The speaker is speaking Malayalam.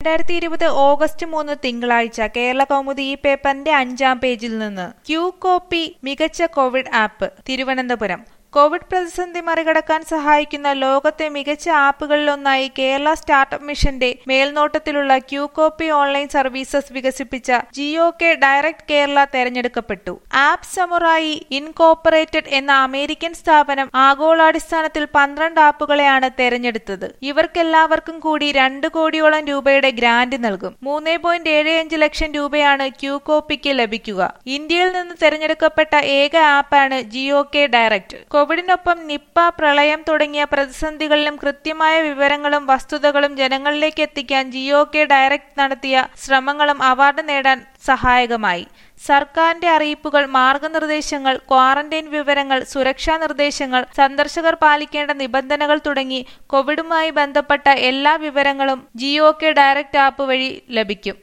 2020 ഓഗസ്റ്റ് 3 തിങ്കളാഴ്ച കേരള കൗമുദി ഈ പേപ്പറിന്റെ 5-ാം പേജിൽ നിന്ന് ക്യൂ കോപ്പി മികച്ച കോവിഡ് ആപ്പ്. തിരുവനന്തപുരം. കോവിഡ് പ്രതിസന്ധി മറികടക്കാൻ സഹായിക്കുന്ന ലോകത്തെ മികച്ച ആപ്പുകളിലൊന്നായി കേരള സ്റ്റാർട്ടപ്പ് മിഷന്റെ മേൽനോട്ടത്തിലുള്ള ക്യൂ കോപ്പി ഓൺലൈൻ സർവീസസ് വികസിപ്പിച്ച ജിയോകെ ഡയറക്ട് കേരള തെരഞ്ഞെടുക്കപ്പെട്ടു. ആപ്പ് സമുറായി ഇൻകോർപ്പറേറ്റഡ് എന്ന അമേരിക്കൻ സ്ഥാപനം ആഗോളാടിസ്ഥാനത്തിൽ 12 ആപ്പുകളെയാണ് തെരഞ്ഞെടുത്തത്. ഇവർക്കെല്ലാവർക്കും കൂടി 2 കോടിയോളം രൂപയുടെ ഗ്രാന്റ് നൽകും. 3.75 ലക്ഷം രൂപയാണ് ക്യൂ കോപ്പിക്ക് ലഭിക്കുക. ഇന്ത്യയിൽ നിന്ന് തെരഞ്ഞെടുക്കപ്പെട്ട ഏക ആപ്പാണ് ജിയോകെ ഡയറക്ട്. കോവിഡിനൊപ്പം നിപ്പ, പ്രളയം തുടങ്ങിയ പ്രതിസന്ധികളിലും കൃത്യമായ വിവരങ്ങളും വസ്തുതകളും ജനങ്ങളിലേക്ക് എത്തിക്കാൻ ജിയോകെ ഡയറക്ട് നടത്തിയ ശ്രമങ്ങളും അവാർഡ് നേടാൻ സഹായകമായി. സർക്കാരിന്റെ അറിയിപ്പുകൾ, മാർഗനിർദ്ദേശങ്ങൾ, ക്വാറന്റൈൻ വിവരങ്ങൾ, സുരക്ഷാ നിർദ്ദേശങ്ങൾ, സന്ദർശകർ പാലിക്കേണ്ട നിബന്ധനകൾ തുടങ്ങി കോവിഡുമായി ബന്ധപ്പെട്ട എല്ലാ വിവരങ്ങളും ജിയോകെ ഡയറക്ട് ആപ്പ് വഴി ലഭിക്കും.